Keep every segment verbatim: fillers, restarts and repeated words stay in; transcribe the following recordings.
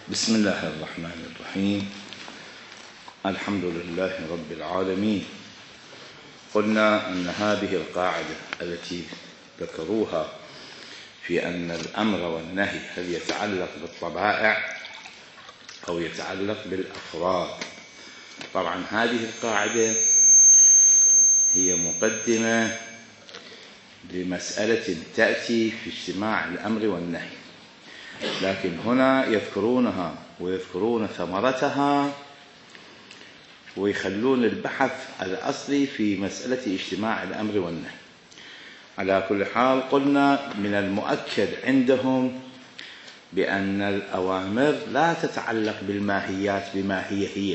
بسم الله الرحمن الرحيم. الحمد لله رب العالمين. قلنا أن هذه القاعدة التي ذكروها في أن الأمر والنهي هل يتعلق بالطبائع أو يتعلق بالأفراد. طبعا هذه القاعدة هي مقدمة لمسألة تأتي في اجتماع الأمر والنهي، لكن هنا يذكرونها ويذكرون ثمرتها ويخلون البحث الأصلي في مسألة اجتماع الأمر والنهي. على كل حال قلنا من المؤكد عندهم بأن الأوامر لا تتعلق بالماهيات بما هي هي،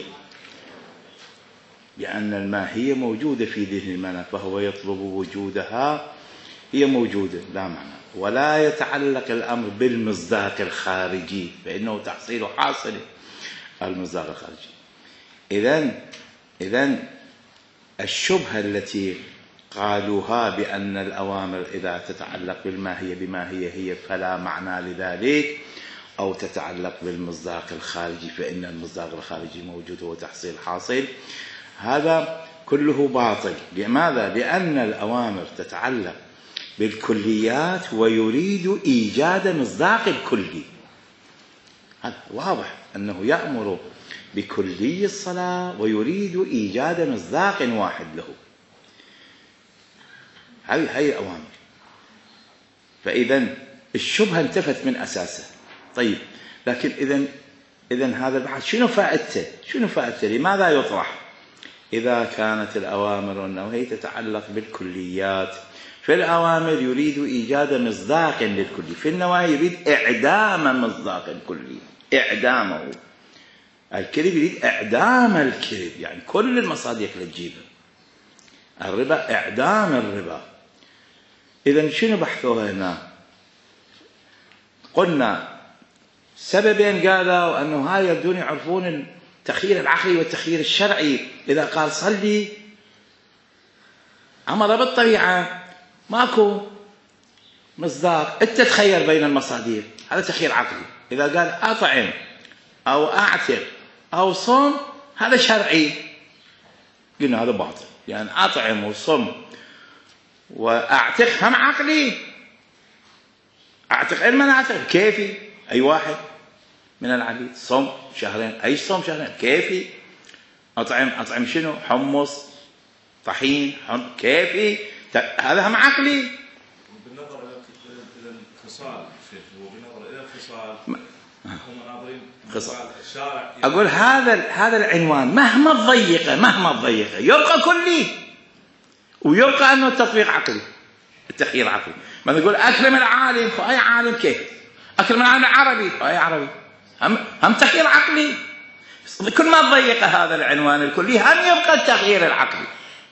لأن الماهية موجودة في ذهن المعنى فهو يطلب وجودها، هي موجودة لا معنى. ولا يتعلق الأمر بالمصداق الخارجي فإنه تحصيل حاصل المصداق الخارجي. إذن إذن الشبهة التي قالوها بأن الأوامر إذا تتعلق بالماهية بما هي هي فلا معنى لذلك، أو تتعلق بالمصداق الخارجي فإن المصداق الخارجي موجود هو تحصيل حاصل، هذا كله باطل. لماذا؟ لأن الأوامر تتعلق بالكليات ويريد إيجاد مصداق الكلي. هذا واضح أنه يأمر بكلي الصلاة ويريد إيجاد مصداق واحد له. هذه هي الأوامر. فإذا الشبهة انتفت من أساسها. طيب، لكن إذن إذن هذا البحث شنو فائدته؟ شنو فائدته؟ لماذا يطرح؟ إذا كانت الأوامر والنواهي تتعلق بالكليات، في الأوامر يريد إيجاد مصداق للكلي، في النواهي يريد إعدام مصداق الكلي، إعدامه. الكذب يريد إعدام الكذب، يعني كل المصادق اللي تجيبها. الربا إعدام الربا. إذن شنو بحثوها هنا؟ قلنا سببين قالوا أنه هاي يبدون يعرفون التخيير العقلي والتخيير الشرعي. إذا قال صلي أمر بالطبيعة ماكو مصداق، أنت تخير بين المصادر، هذا تخيير عقلي. إذا قال أطعم أو أعتق أو صم هذا شرعي، قلنا هذا باطل. يعني أطعم وصم وأعتق هم عقلي. أعتق من أعتق كيفي أي واحد من العبيد، صم شهرين أي صم شهرين كيفي. أطعم أطعم شنو؟ حمص طحين كيفي، هذا هم عقلي. بالنظر الى الانفصال شيخ، وبالنظر الى الانفصال هم ناظرين خصال الشارع. اقول هذا هذا العنوان مهما تضيقه مهما تضيقه يبقى كلي، ويبقى انه التطبيق عقلي، التخيير عقلي. ما نقول اكرم العالم، اي عالم كيف؟ اكرم العالم العربي، اي عربي، هم هم تخيير عقلي. كل ما تضيق هذا العنوان الكلي هم يبقى التغيير العقلي.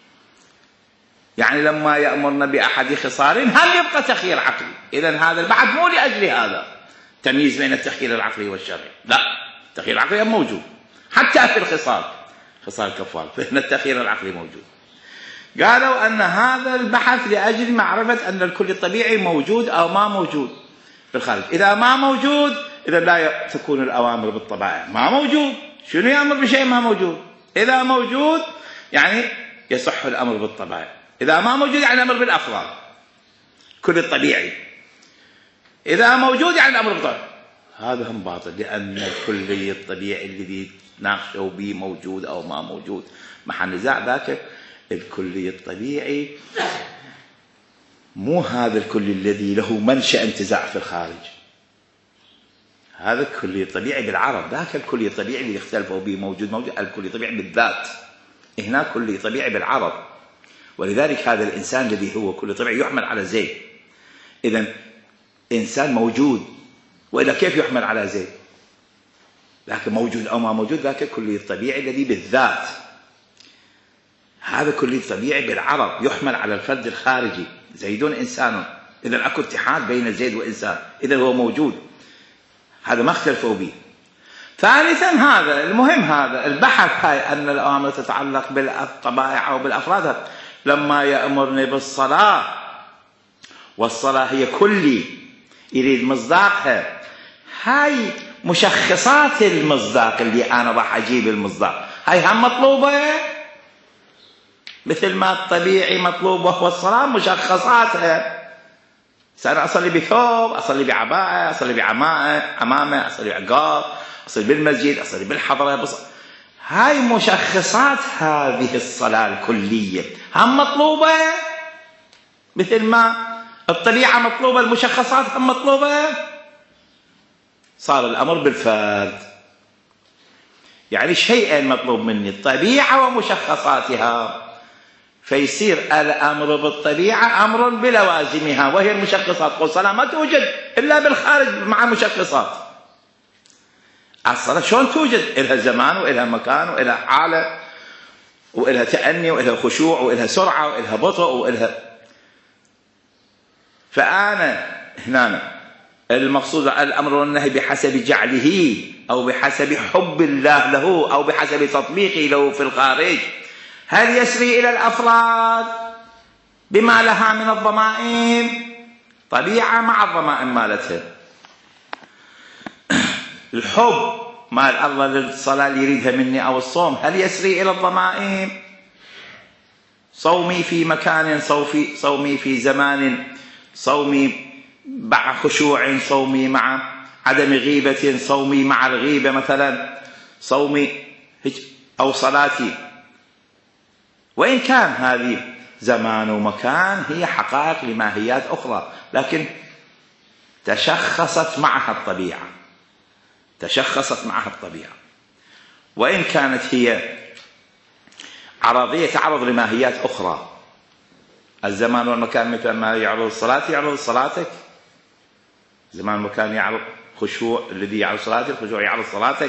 يعني لما يأمرنا بأحد خصال هم يبقى تخيير عقلي. إذن هذا البحث مو لأجل هذا تمييز بين التخيير العقلي والشرعي، لا، التخيير العقلي موجود حتى في الخصال، خصال الكفار فإن التخيير العقلي موجود. قالوا أن هذا البحث لأجل معرفة أن الكل الطبيعي موجود أو ما موجود في الخارج. إذا ما موجود إذا لا تكون الأوامر بالطبائع. ما موجود شنو يأمر بشيء ما موجود؟ إذا موجود يعني يصح الأمر بالطبائع، إذا ما موجود يعني الأمر بالأفراد كل الطبيعي، إذا موجود يعني الأمر بالطبيعي. هذا هم باطل، لأن الكلي الطبيعي الذي ناقشوا به موجود أو ما موجود محل نزاع. ذاك الكلي الطبيعي مو هذا الكلي الذي له منشأ انتزاع في الخارج. هذا الكلي الطبيعي بالعرب، ذاك الكلي الطبيعي اللي يختلفوا به موجود موجود، الكلي الطبيعي بالذات. هنا كلي طبيعي بالعرب. ولذلك هذا الإنسان الذي هو كل طبيعي يحمل على زيد. إذن إنسان موجود، وإلا كيف يحمل على زيد؟ لكن موجود أو ما موجود ذاك كلي الطبيعي الذي بالذات. هذا كلي طبيعي بالعرب يحمل على الفرد الخارجي، زيد إنسان. إذن أكو اتحاد بين زيد وإنسان، إذن هو موجود، هذا ما اختلفوا به. ثالثا هذا المهم، هذا البحث هاي أن الأوامر تتعلق بالطبائع أو بالأفراد. لما يأمرني بالصلاة والصلاة هي كلي يريد مصداقها، هاي مشخصات المصداق اللي أنا راح أجيب المصداق هاي هم مطلوبة، مثل ما الطبيعي مطلوب وهو الصلاة مشخصاتها. أنا أصلي بثوب، أصلي بعباءة، أصلي بعمامة، عمامة، أصلي بعقاب، أصلي بالمسجد، أصلي بالحضرة، بص... هاي مشخصات هذه الصلاة الكلية هم مطلوبة، مثل ما الطبيعة مطلوبة المشخصات هم مطلوبة. صار الأمر بالفرد، يعني شيئين مطلوب مني، الطبيعة ومشخصاتها، فيصير الأمر بالطبيعة أمر بلوازمها وهي المشخصات. والصلاة ما توجد إلا بالخارج مع مشخصات. الصلاة شلون توجد؟ إلها زمان وإلها مكان وإلها حالة وإلها تأني وإلها خشوع وإلها سرعة وإلها بطء وإلها. فأنا هنا المقصود الأمر والنهي بحسب جعله أو بحسب حب الله له أو بحسب تطبيقه له في الخارج. هل يسري إلى الأفراد بما لها من الضمائم؟ طبيعة مع الضمائم مالتها. الحب مال الله للصلاة اللي يريدها مني أو الصوم هل يسري إلى الضمائم؟ صومي في مكان، صوفي صومي في زمان، صومي مع خشوع، صومي مع عدم غيبة، صومي مع الغيبة مثلا، صومي أو صلاتي، وإن كان هذه زمان ومكان هي حقائق لماهيات أخرى، لكن تشخصت معها الطبيعة، تشخصت معها الطبيعة، وإن كانت هي عرضية تعرض لماهيات أخرى. الزمان والمكان مثل ما يعرض الصلاة يعرض صلاتك، زمان والمكان يعرض خشوع، الذي يعرض صلاتك الخشوع يعرض صلاتك.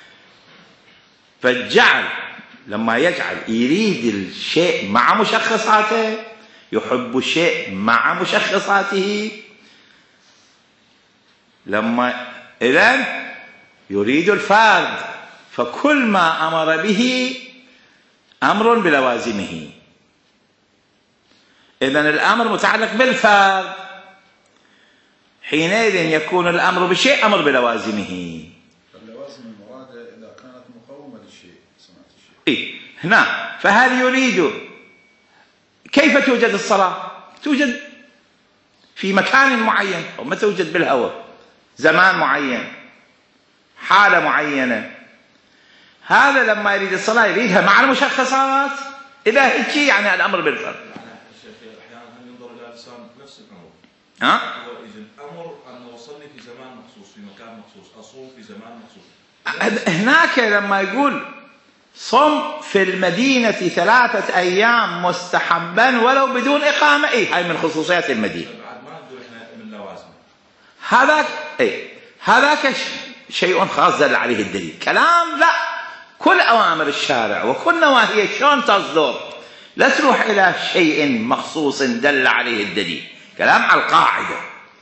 فالجعل لما يجعل يريد الشيء مع مشخصاته، يحب الشيء مع مشخصاته، لما إذن يريد الفرد، فكل ما أمر به أمر بلوازمه. إذن الأمر متعلق بالفرد، حينئذ يكون الأمر بالشيء أمر بلوازمه. اللوازم المرادة إذا كانت مقومة للشيء صنعة الشيء. إيه هنا فهل يريد كيف توجد الصلاة؟ توجد في مكان معين، أو ما توجد بالهواء، زمان معين، حالة معينة. هذا لما يريد الصلاة يريدها مع المشخصات. إذا هيك يعني الأمر بالفرد. نفس الأمر. ها؟ هو إذا الأمر أن أصلي في زمان مخصوص في مكان مخصوص، أصوم في زمان مخصوص. هناك لما يقول صم في المدينة ثلاثة أيام مستحبا ولو بدون إقامة، إيه هاي من خصوصيات المدينة. بعد ما نقول إحنا من لوازم. هذاك إيه هذاك شيء خاص دل عليه الدليل. كلام لا، كل أوامر الشارع وكل نواهيه شلون تصدر لا تروح إلى شيء مخصوص دل عليه الدليل، كلام على القاعدة.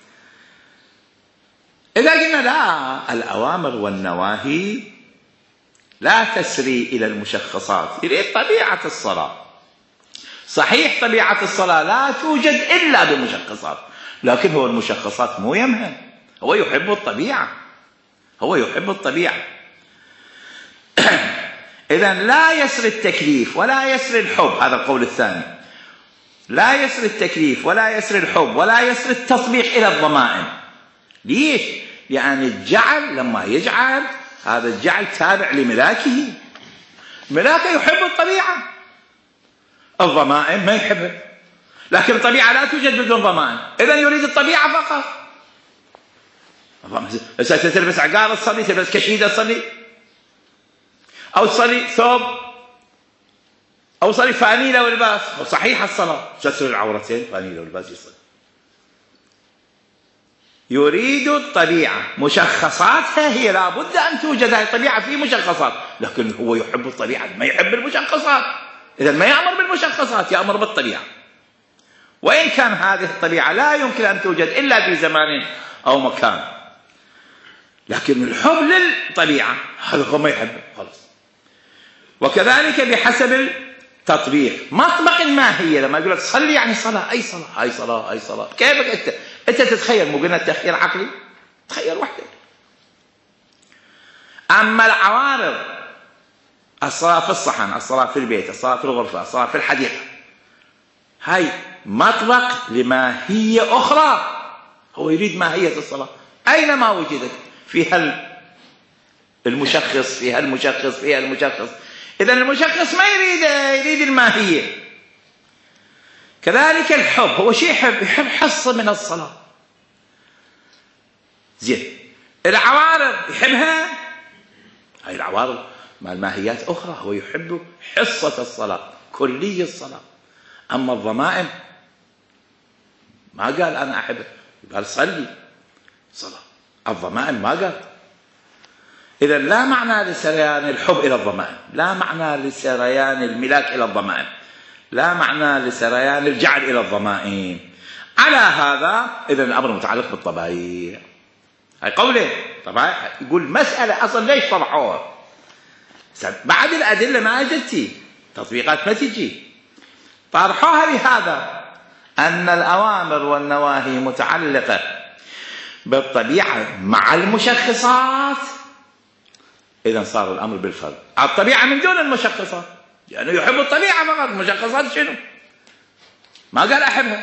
إذا قلنا لا، الأوامر والنواهي لا تسري إلى المشخصات، يريد طبيعة الصلاة. صحيح طبيعة الصلاة لا توجد إلا بمشخصات، لكن هو المشخصات مو يمها، هو يحب الطبيعة، هو يحب الطبيعة. إذن لا يسري التكليف ولا يسري الحب، هذا القول الثاني، لا يسري التكليف ولا يسري الحب ولا يسري التطبيق إلى الضمائم. ليش؟ لأن الجعل لما يجعل هذا الجعل تابع لملاكه، ملاكه يحب الطبيعة، الضمائم ما يحبها، لكن الطبيعة لا توجد بدون ضمائم، إذن يريد الطبيعة فقط. ستلبس عقال تصلي، تلبس كشيدة تصلي، أو تصلي ثوب، أو تصلي فانيلة ولباس، صحيح الصلاة ستر العورتين فانيلة ولباس يصلي. يريد الطبيعة، مشخصاتها هي لابد أن توجد هذه الطبيعة في مشخصات، لكن هو يحب الطبيعة ما يحب المشخصات، إذا ما يأمر بالمشخصات يأمر بالطبيعة، وإن كان هذه الطبيعة لا يمكن أن توجد إلا في زمان أو مكان، لكن الحب للطبيعة هذا هو ما يحبه خلاص. وكذلك بحسب التطبيق، مطبق الماهية، لما يقول لك صلي يعني صلاة، أي صلاة، هاي صلاة، أي صلاة، كيفك أنت؟ أنت تتخيل، مو قلنا التخيل عقلي، تخيل وحدك، أما العوارض، الصلاة في الصحن، الصلاة في البيت، الصلاة في الغرفة، الصلاة في الحديقة، هاي مطلق لماهية أخرى. هو يريد ماهية الصلاة أينما وجدت، في هل المشخص، في هالمشخص، في هالمشخص. إذا المشخص ما يريد يريد الماهية. كذلك الحب، هو شيء يحب يحب حصة من الصلاة. زين، العوارض يحبها، هاي العوارض مال ماهيات أخرى. هو يحب حصة الصلاة، كلية الصلاة. أما الضمائم ما قال أنا أحبه، قال صلي صلاة. الضمائم ما قال. إذا لا معنى لسريان الحب إلى الضمائم، لا معنى لسريان الملاك إلى الضمائم، لا معنى لسريان الجعل إلى الضمائم. على هذا إذا الأمر متعلق بالطبائع. هاي قوله طبعا يقول مسألة أصلا ليش طرحوها؟ بعد الأدلة ما أجتي، تطبيقات ما تجي، طرحوها لهذا أن الأوامر والنواهي متعلقة بالطبيعة مع المشخصات. إذا صار الأمر بالفرد، الطبيعة من دون المشخصات، لأنه يعني يحب الطبيعة فقط. المشخصات شنو؟ ما قال أحبها.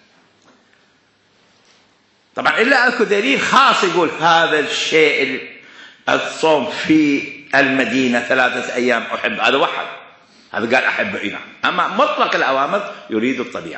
طبعا إلا أكو دليل خاص يقول هذا الشيء الصوم في المدينة ثلاثة أيام أحب، هذا واحد، هذا قال أحب إيه. أما مطلق الأوامر يريد الطبيعة.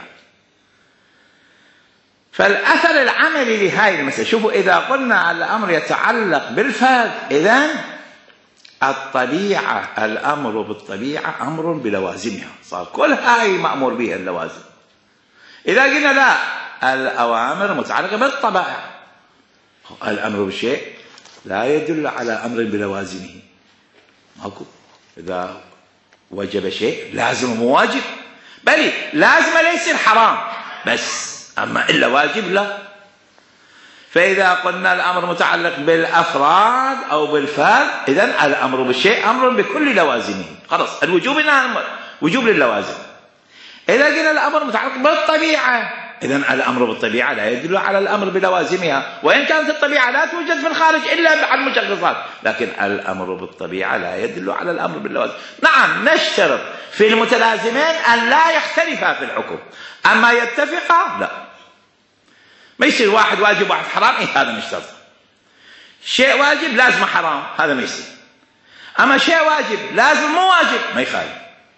فالأثر العملي لهذه المسألة، شوفوا إذا قلنا الأمر يتعلق بالفرد، إذن الطبيعة، الأمر بالطبيعة أمر بلوازمها، صار كل هاي مأمور بها اللوازم. إذا قلنا لا، الأوامر متعلقة بالطبائع، الأمر بالشيء لا يدل على أمر بلوازمه، ماكو. إذا وجب شيء لازم مواجب، بل لازم ليس الحرام بس، أما إلا واجب لا. فإذا قلنا الأمر متعلق بالأفراد أو بالفرد، إذن الأمر بالشيء أمر بكل لوازمه، خلاص الوجوب إنها وجوب للوازم. إذا قلنا الأمر متعلق بالطبيعة، إذن الأمر بالطبيعة لا يدل على الأمر بلوازمها، وإن كانت الطبيعة لا توجد في الخارج إلا على المشخصات، لكن الأمر بالطبيعة لا يدل على الأمر باللوازم. نعم نشترط في المتلازمين أن لا يختلفا في الحكم، أما يتفقا لا. ما يصير واحد واجب واحد حرام، إيه هذا نشترط. شيء واجب لازم حرام، هذا ما يصير. أما شيء واجب لازم مو واجب، ما يخالف.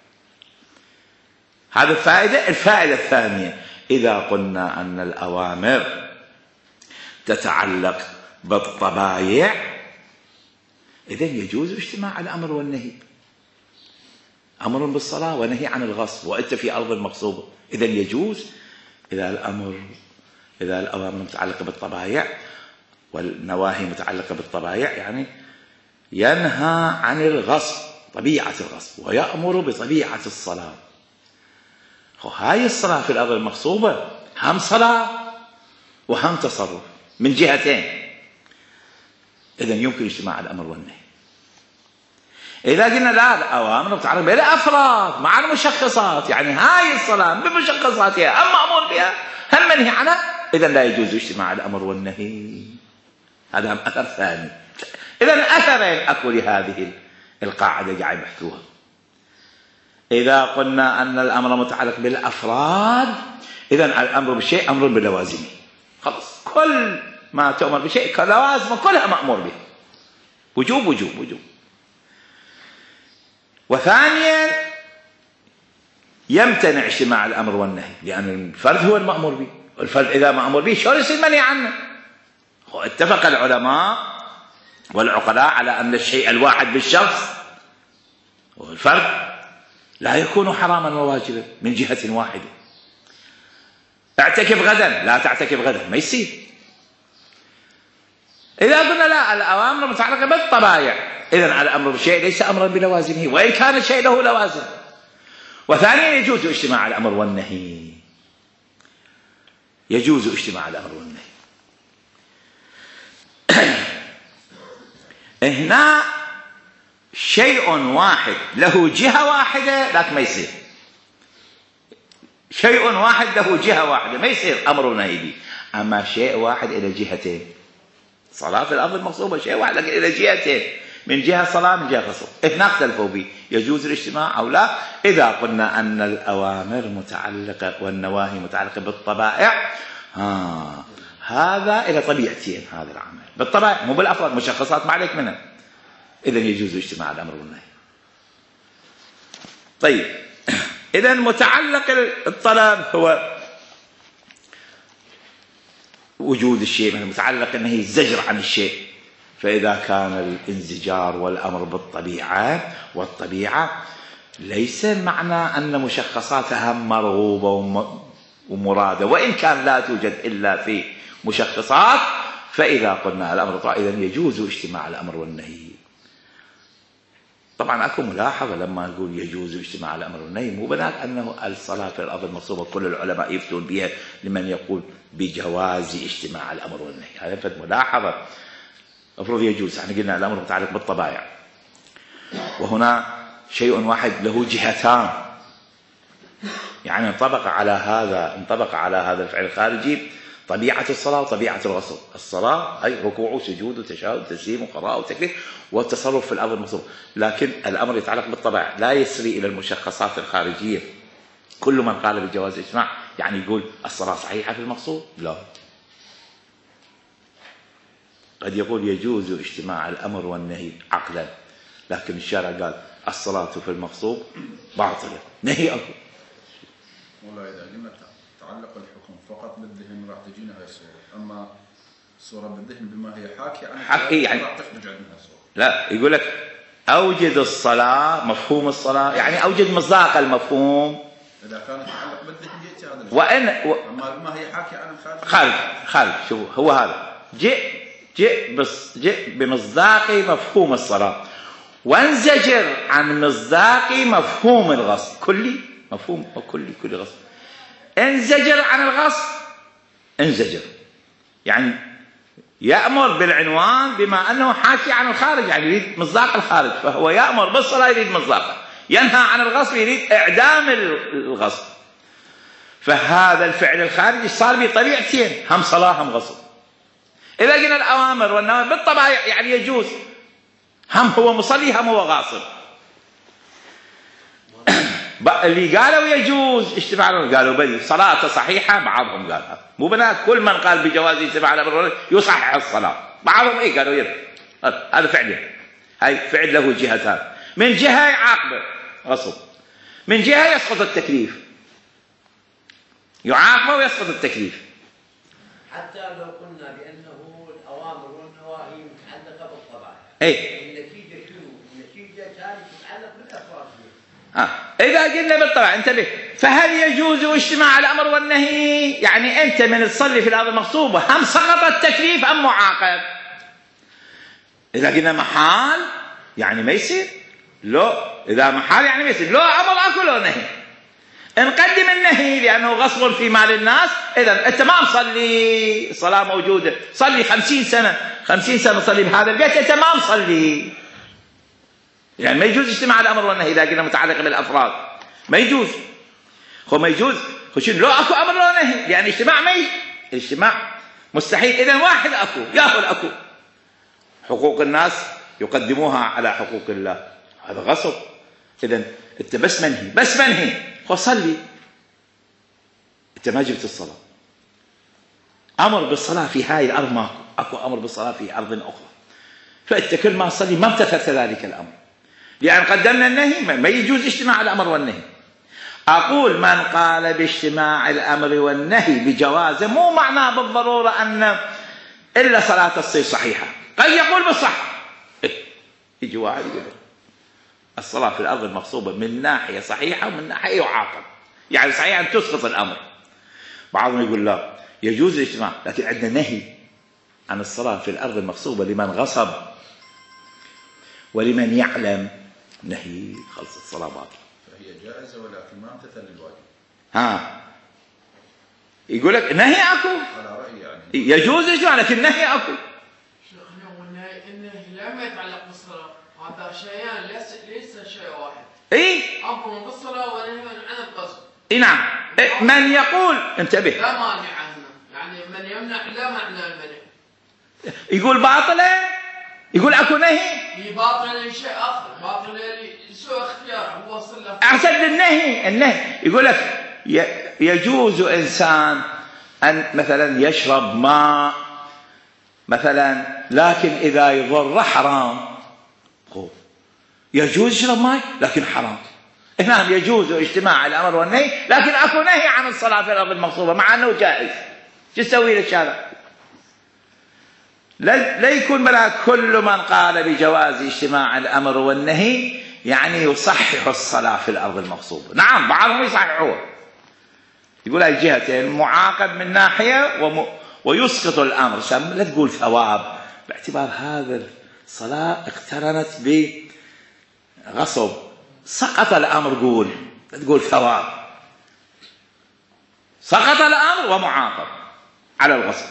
هذا الفائدة. الفائدة الثانية، إذا قلنا أن الأوامر تتعلق بالطبائع، إذن يجوز اجتماع الأمر والنهي. أمر بالصلاة ونهي عن الغصب، وأنت في أرض مغصوبة، إذن يجوز. إذا الأمر إذا الأوامر متعلقة بالطبائع والنواهي متعلقة بالطبائع، يعني ينهى عن الغصب، طبيعة الغصب، ويأمر بطبيعة الصلاة. هاي الصلاة في الأرض المغصوبة هم صلاة وهم تصرف من جهتين، إذن يمكن اجتماع الأمر والنهي. إذا قلنا لا، الأوامر متعلقة بالأفراد مع المشخصات، يعني هاي الصلاة بمشخصاتها هم مأمور بها هم منهي عنها، إذن لا يجوز اجتماع الأمر والنهي. هذا هم أثر ثاني. إذن أثرين أكو لهذه القاعدة قاعد يبحثوها. إذا قلنا أن الأمر متعلق بالأفراد، إذن الأمر بالشيء أمر بلوازمه، خلاص كل ما تؤمر بشيء كلوازم كلها مأمور به، وجوب وجوب وجوب. وثانيا يمتنع اجتماع الأمر والنهي، لأن الفرد هو المأمور به، والفرد إذا مأمور به شو يصير منهي عنه؟ اتفق العلماء والعقلاء على أن الشيء الواحد بالشخص والفرد لا يكون حراما وواجبا من جهة واحدة. اعتكف غدا، لا تعتكف غدا، ما يصير. إذا قلنا لا، الأوامر متعلقة بالطبائع، إذن الأمر بالشيء ليس أمرا بلوازمه، وإن كان الشيء له لوازم. وثانيا يجوز اجتماع الأمر والنهي، يجوز اجتماع الأمر والنهي. هنا شيء واحد له جهة واحدة لكن ما يصير، شيء واحد له جهة واحدة ما يصير أمر ونهي به. أما شيء واحد إلى جهتين، صلاة في الأرض المغصوبة شيء واحد لكن إلى جهتين، من جهة صلاة من جهة غصب. هنا اختلفوا به يجوز الاجتماع أو لا. إذا قلنا أن الأوامر متعلقة والنواهي متعلقة بالطبائع، ها هذا إلى طبيعتين هذا العمل بالطبائع مو بالأفراد، مشخصات ما عليك منها، إذن يجوز اجتماع الأمر والنهي. طيب إذن متعلق الطلب هو وجود الشيء، من متعلق أنه الزجر عن الشيء. فإذا كان الانزجار والأمر بالطبيعة، والطبيعة ليس معنى أن مشخصاتها مرغوبة ومرادة، وإن كان لا توجد إلا في مشخصات. فإذا قلنا الأمر طبعا إذن يجوز اجتماع الأمر والنهي. طبعا أكو ملاحظة لما نقول يجوز اجتماع الأمر والنهي، مو بناء أنه الصلاة في الأرض المغصوبة كل العلماء يفتون بها لمن يقول بجواز اجتماع الأمر والنهي. هذا فد ملاحظة. المفروض يجوز، احنا قلنا الأمر متعلق بالطبائع، وهنا شيء واحد له جهتان، يعني انطبق على هذا انطبق على هذا الفعل الخارجي طبيعة الصلاة وطبيعة الغصب. الصلاة أي ركوع وسجود وتشهد وتسليم وقراءة وتكبير والتصرف في الأرض المغصوبة، لكن الأمر يتعلق بالطبائع لا يسري إلى المشخصات الخارجية. كل من قال بجواز الاجتماع يعني يقول الصلاة صحيحة في المغصوب؟ لا، قد يقول يجوز اجتماع الأمر والنهي عقلا، لكن الشارع قال الصلاة في المغصوب باطلة، نهي أكو. والله إذا قلنا تعلق الحكم فقط بالذهن راح تجينا هاي الصورة، أما الصورة بالذهن بما هي حاكية عن حكي يعني راح تخرج عندنا صورة. لا، يقول لك أوجد الصلاة، مفهوم الصلاة يعني أوجد مصداق المفهوم. إذا كان تعلق بالذهن جئت هذا الشيء. وإن و... أما بما هي حاكية عن الخارج. خارج خارج شوف هو هذا جئ جئ بس جئ بمصداق مفهوم الصلاة، وانزجر عن مصداق مفهوم الغصب. كلي مفهوم وكلي كلي غصب. انزجر عن الغصب، انزجر يعني يأمر بالعنوان بما أنه حاكي عن الخارج، يعني يريد مصداق الخارج، فهو يأمر بالصلاة يريد مصداقه، ينهى عن الغصب يريد إعدام الغصب. فهذا الفعل الخارجي صار بطبيعتين، هم صلاة هم غصب. إذا قلنا الأوامر والنواهي بالطبائع يعني يجوز، هم هو مصلي هم هو غاصب. اللي قالوا يجوز اجتماع قالوا بل صلاته صحيحة، بعضهم قالها، مو بنات كل من قال بجواز اجتماع الأمر يصحح الصلاة، بعضهم ايه قالوا يد هذا فعله، هاي فعل له جهتان، من جهة يعاقبه غصب، من جهة يسقط التكليف، يعاقبه ويسقط التكليف. حتى لو قلنا بأنه الأوامر والنواهي متعلقة بالطبع، ايه النتيجة شنو؟ النتيجة كانت تتعلق بالأفراد. آه. إذا قلنا بالطبع انتبه، فهل يجوز اجتماع الأمر والنهي؟ يعني أنت من تصلي في الأرض المغصوبة هم سقط التكليف أم معاقب؟ إذا قلنا محال يعني ما يصير، لو إذا محال يعني ما يصير، لو أمر أكو لو نهي. نقدم النهي لأنه غصب في مال الناس، إذا أنت ما مصلي، الصلاة موجودة، صلي خمسين سنة خمسين سنة صلي بهذا البيت، أنت ما مصلي، يعني ما يجوز اجتماع الأمر والنهي. إذا قلنا متعلق بالأفراد ما يجوز، هو ما يجوز خشين لو أكو أمر ولا نهي، يعني اجتماع ما يجوز، الاجتماع مستحيل. إذا واحد أكو ياخذ أكو حقوق الناس يقدموها على حقوق الله، هذا غصب. إذا أنت بس منهي بس منهي هو صلي، أنت ما جبت الصلاة. أمر بالصلاة في هاي الأرض ماكو، أكو أمر بالصلاة في أرض أخرى، فأنت كل ما تصلي ما امتثلت ذلك الأمر، لأن قدمنا النهي ما يجوز اجتماع الأمر والنهي. أقول من قال باجتماع الأمر والنهي بجوازه مو معناه بالضرورة أن إلا صلاة تصير صحيحة، قد يقول بالصحة. يجي واحد يقول الصلاة في الأرض المغصوبة من ناحية صحيحة ومن ناحية يعاقب، يعني صحيح أن تسقط الأمر. بعضهم يقول لا يجوز الاجتماع، لكن عندنا نهي عن الصلاة في الأرض المغصوبة لمن غصب ولمن يعلم، نهي خلص الصلاة باطلة. فهي جائزة ولكن ما امتثل للواجب. ها يقول لك نهي أكو، على رأيي يعني يجوز الاجتماع لكن نهي أكو. شيخنا والنهي النهي لما يتعلق بالصلاة هذا شيئان، ليس ليس شيء واحد. اي امر بالصلاة ونهي عن القصد. اي نعم. إيه من يقول انتبه لا مانع عنه، يعني من يمنع لا معنى المنع. يقول باطلة، يقول اكو نهي باطل شيء اخر، باطل سوء اختيار هو وصل له. احسن للنهي، النهي يقول لك يجوز انسان ان مثلا يشرب ماء مثلا، لكن اذا يضر حرام. يجوز يشرب ماء لكن حرام. هنا يجوز اجتماع الامر والنهي، لكن اكو نهي عن الصلاه في الارض المغصوبه مع انه جائز. شو تسوي للشارع؟ لا يكون بلا كل من قال بجواز اجتماع الامر والنهي يعني يصحح الصلاه في الارض المغصوبه. نعم بعضهم يصححوها، يقول هاي الجهتين معاقب من ناحيه وم... ويسقط الامر. لا تقول ثواب باعتبار هذا الصلاه اقترنت بغصب، سقط الامر. قول لا تقول ثواب، سقط الامر ومعاقب على الغصب.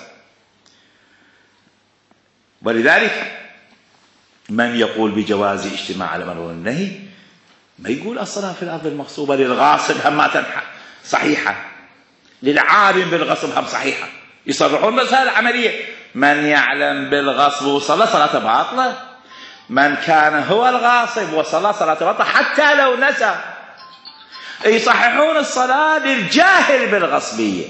ولذلك من يقول بجواز اجتماع الامر والنهي ما يقول الصلاه في الارض المغصوبه للغاصب هم تنحى صحيحه، للعالم بالغصب هم صحيحه. يصرحون مسألة عمليه، من يعلم بالغصب وصلى صلاته باطله، من كان هو الغاصب وصلى صلاته باطله حتى لو نسى. يصححون الصلاه للجاهل بالغصبيه،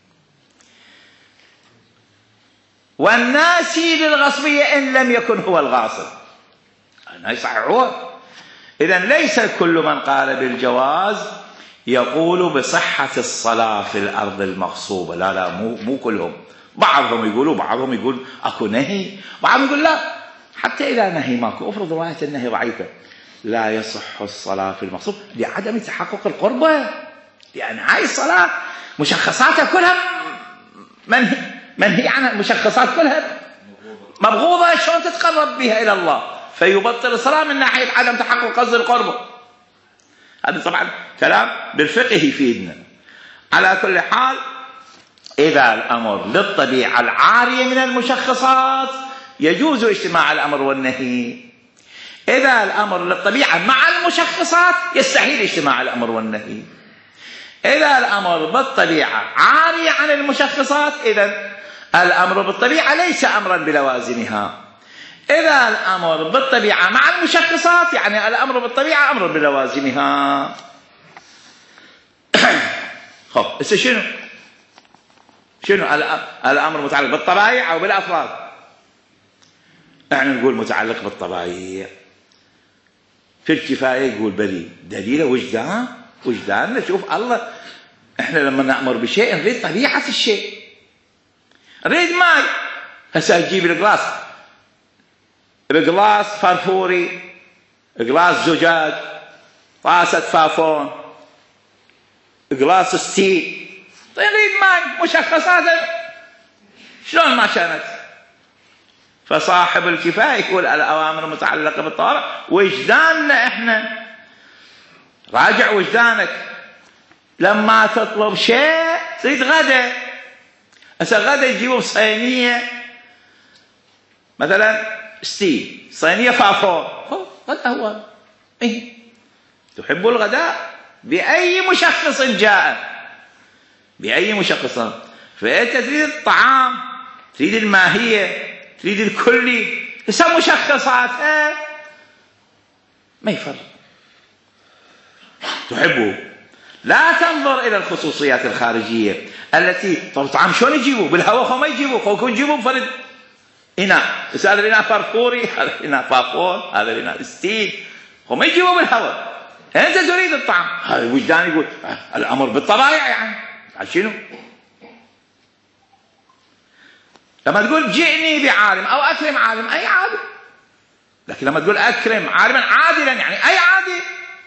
والناسي للغصبيه ان لم يكن هو الغاصب. أنا يصححوها. إذن ليس كل من قال بالجواز يقول بصحة الصلاة في الأرض المغصوبة. لا لا مو مو كلهم. بعضهم يقولوا، بعضهم يقول أكو نهي، بعضهم يقول لا حتى إذا نهي ماكو. افرض رواية النهي ضعيفة، لا يصح الصلاة في المغصوب لعدم تحقق القربة، لأن هاي الصلاة مشخصاتها كلها منهي منهي عنها، المشخصات كلها مبغوضة. شلون تتقرب بها إلى الله؟ فيبطل الصلاة من ناحية عدم تحقق قصد القربة. هذا طبعا كلام بالفقه يفيدنا. على كل حال إذا الأمر للطبيعة العارية من المشخصات يجوز اجتماع الأمر والنهي. إذا الأمر للطبيعة مع المشخصات يستحيل اجتماع الأمر والنهي. إذا الأمر بالطبيعة عاري عن المشخصات إذن الأمر بالطبيعة ليس أمرا بلوازمها. إذا الأمر بالطبيعة مع المشخصات يعني الأمر بالطبيعة أمر بلوازمها. خب هسه شنو؟ شنو الأمر متعلق بالطبائع أو بالأفراد؟ احنا نقول متعلق بالطبائع. في الكفاية يقول بلي دليله وجدان، وجدان نشوف الله. احنا لما نأمر بشيء نريد طبيعة الشيء، نريد ماي. هسه تجيب القلاص، بقلاص فرفوري، قلاص زجاج، طاسة فافون، قلاص ستيل، يريد ماي. مشخصات شلون ما كانت. فصاحب الكفاية يقول الأوامر متعلقة بالطوارئ. وجداننا احنا، راجع وجدانك. لما تطلب شيء تريد غدا، هسه غدا يجيبوا صينية مثلا ستيل، صينية فافور، غدا هو إيه؟ تحب الغداء بأي مشخص جاء، بأي مشخص. فأنت تريد الطعام، تريد الماهية، تريد الكلي، هسه مشخصات ما يفرق. تحبه، لا تنظر إلى الخصوصيات الخارجية التي طب طعام شلون يجيبوه؟ بالهواء خو ما يجيبوه، خو يجيبوه بفرد إناء. بس هذا الإناء فرفوري، هذا الإناء فافور، هذا الإناء ستيل، خو ما يجيبوه بالهواء. أنت تريد الطعام. هذا الوجدان يقول الأمر بالطبائع يعني شنو؟ لما تقول جئني بعالم أو أكرم عالم، أي عالم. لكن لما تقول أكرم عالما عادلا يعني أي عادل،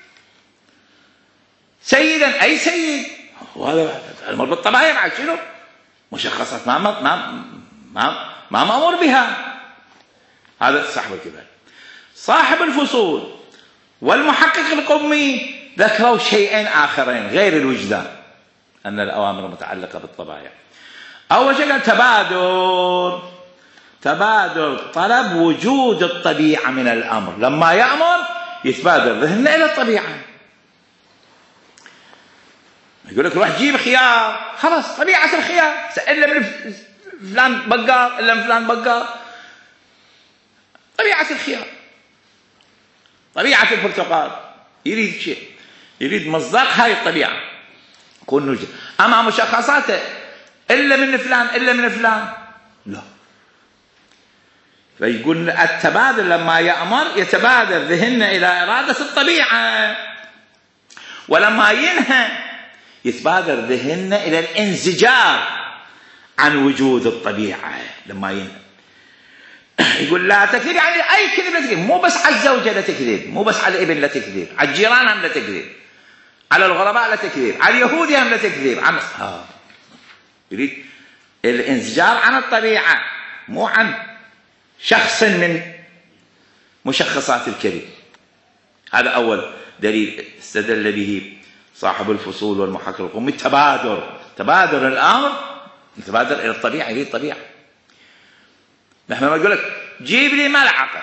سيدا أي سيد. وهذا الأمر بالطبائع بعد شنو؟ مشخصات ما ما ما ما, ما مأمور بها. هذا صاحب الكفاية. صاحب الفصول والمحقق القمي ذكروا شيئين آخرين غير الوجدان، أن الأوامر متعلقة بالطبائع. أول شيء تبادر، تبادر طلب وجود الطبيعة من الأمر. لما يأمر يتبادر ذهننا إلى الطبيعة. يقول لك روح جيب خيار، خلاص طبيعة الخيار، إلا من فلان بقار، إلا من فلان بقار، طبيعة الخيار. طبيعة البرتقال يريد شيء، يريد مصداق هاي الطبيعة كون نجد. أما مشخصاته إلا من فلان إلا من فلان لا. فيقول التبادل لما يأمر يتبادر ذهننا إلى إرادة الطبيعة، ولما ينهى يتبادر ذهننا إلى الانزجار عن وجود الطبيعة. لما ينهى يقول لا تكذب، يعني أي كذب لا تكذب، مو بس على الزوجة لا تكذب، مو بس على الابن لا تكذب، على الجيران هم لا تكذب، على الغرباء لا تكذب، على اليهود هم لا تكذب، عن آه. يريد الانزجار عن الطبيعة مو عن شخص من مشخصات الكذب. هذا أول دليل استدل به صاحب الفصول والمحقق القومي، التبادر، تبادر الأمر يتبادر إلى الطبيعة، يريد الطبيعة. نحن ما نقول لك جيب لي ملعقة،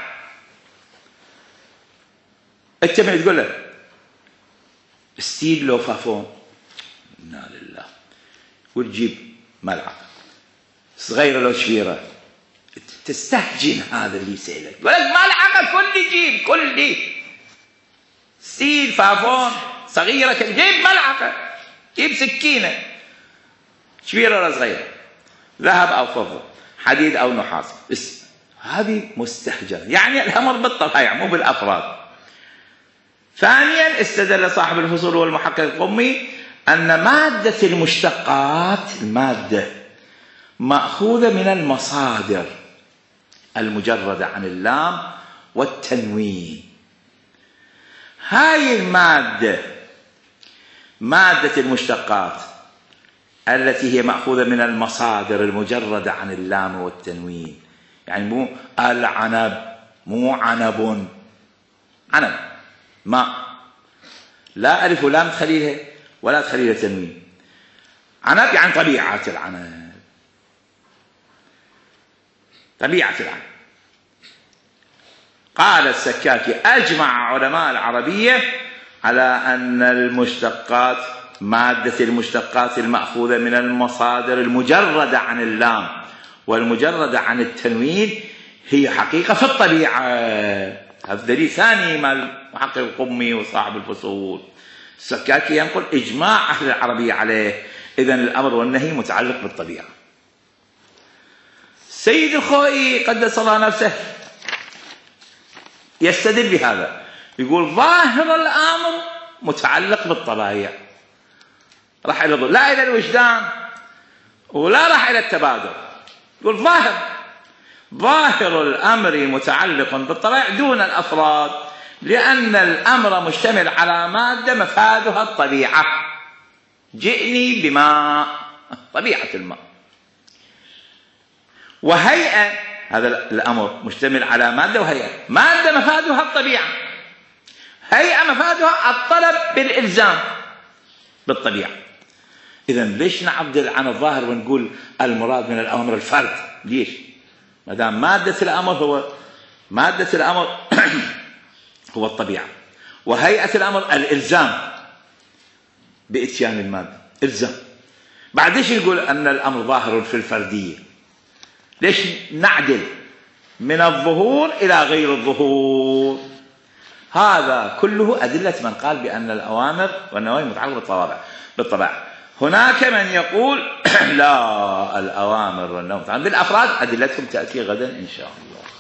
أنت ما تقول له ستيل لو فافون، إنا لله، وتجيب ملعقة صغيرة لو شفيرة، تستهجن هذا اللي يسألك، يقول لك ملعقة كل جيب كل دي ستيل فافون صغيرة، جيب ملعقة، جيب سكينة شفيرة ولا صغيرة، ذهب أو فضة، حديد أو نحاس، بس هذه مستهجنة، يعني الأمر بالطبيعة مو بالأفراد. ثانيا استدل صاحب الفصول والمحقق القمي أن مادة المشتقات، المادة مأخوذة من المصادر المجردة عن اللام والتنوين. هاي المادة مادة المشتقات التي هي مأخوذة من المصادر المجردة عن اللام والتنوين، يعني مو العنب، مو عنب، عنب ماء، لا ألف ولام تخليلها ولا تخليلها تنوين. عنب يعني طبيعة العنب، طبيعة العنب. قال السكاكي أجمع علماء العربية على أن المشتقات، مادة المشتقات المأخوذة من المصادر المجردة عن اللام والمجردة عن التنوين هي حقيقة في الطبيعة. هذا دليل ثاني مع المحقق القمي وصاحب الفصول. السكاكي ينقل إجماع أهل العربية عليه، إذن الأمر والنهي متعلق بالطبيعة. سيد الخوئي قدس الله نفسه يستدل بهذا، يقول ظاهر الأمر متعلق بالطبائع، راح إلى لا إلى الوجدان ولا راح إلى التبادر. يقول ظاهر ظاهر الأمر متعلق بالطبائع دون الأفراد، لأن الأمر مشتمل على مادة مفادها الطبيعة. جئني بماء، طبيعة الماء، وهيئة، هذا الأمر مشتمل على مادة وهيئة، مادة مفادها الطبيعة، هيئة مفادها الطلب بالإلزام بالطبيعة. إذن ليش نعدل عن الظاهر ونقول المراد من الأمر الفرد؟ ليش؟ ما دام مادة الأمر هو مادة الأمر هو الطبيعة، وهيئة الأمر الإلزام بإتيان المادة، إلزام. بعد ليش نقول أن الأمر ظاهر في الفردية؟ ليش نعدل من الظهور إلى غير الظهور؟ هذا كله أدلة من قال بأن الأوامر والنواهي متعلقة بالطبائع بالطبائع. هناك من يقول لا، الأوامر والنواهي بالأفراد، أدلتهم تأتي غدا إن شاء الله.